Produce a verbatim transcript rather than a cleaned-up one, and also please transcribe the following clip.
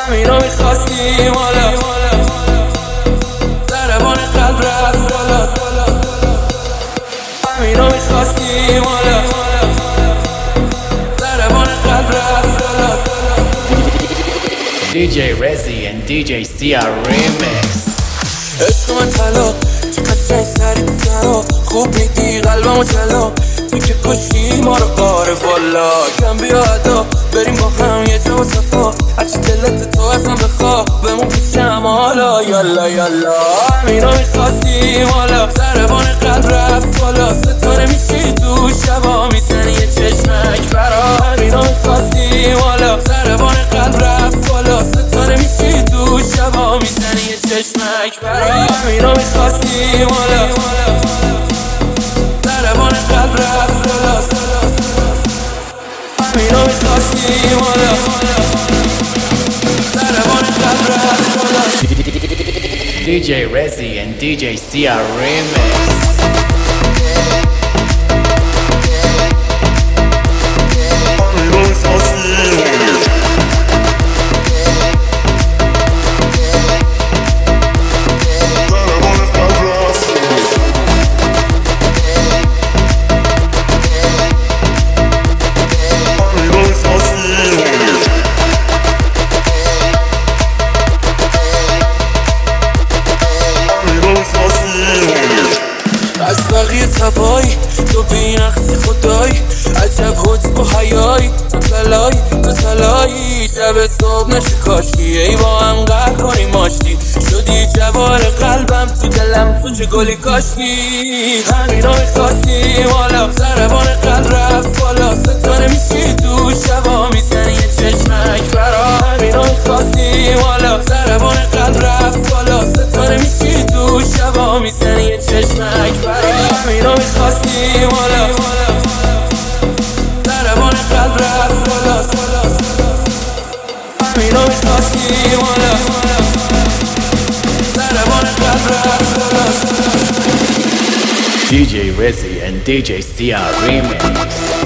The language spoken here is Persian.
همینو میخواستیم حالا ضربان قلب رفت بالا همینو میخواستیم حالا ضربان قلب رفت بالا دی جی Rezzy and دی جی سی آر Remix. عشق من طلا چقدر جنگ سری بزنو خوب میدی قلبمو جلا تو که کشی ما رو قارف والا کم بیا ادا بریم با هم یه جا و صفا هرچی دلت تو ازم بخوا بمون پیشم حالا یالا یالا همینو میخواستیم حالا ضربان قلب رفت بالا ستاره میشی تو شبا میزنی یه چشمک برا همینو میخواستیم حالا ضربان قلب رفت بالا ستاره میشی تو شبا میزنی یه چشمک برا همینو میخواستیم حالا ضربان قلب رفت بالا همینو میخواستیم حالا ضربان قلب رفت بالا دی جی Rezzy and دی جی سی آر Remix. از بقیه تبایی تو بینقصی خدایی عجب حجب و حیایی تو تلایی تو تلایی شب صبح نشه کاشکی ای با هم قهر کنیم ماشتی شدی جوال قلبم تو دلم تو چه گلی کاشکی همینو میخواستیم حالا ضربان قلب رفت بالا ستاره میشی تو شبا میزنی یه چشمک برا همینو میخواستیم حالا ضربان قلب رفت بالا ستاره میشی تو شبا میزنی یه چشمک برا همینو میخواستیم حالا ضربان قلب رفت بالا همینو میخواستیم حالا ضربان قلب رفت بالا دی جی Rezzy and دی جی سی آر Remix.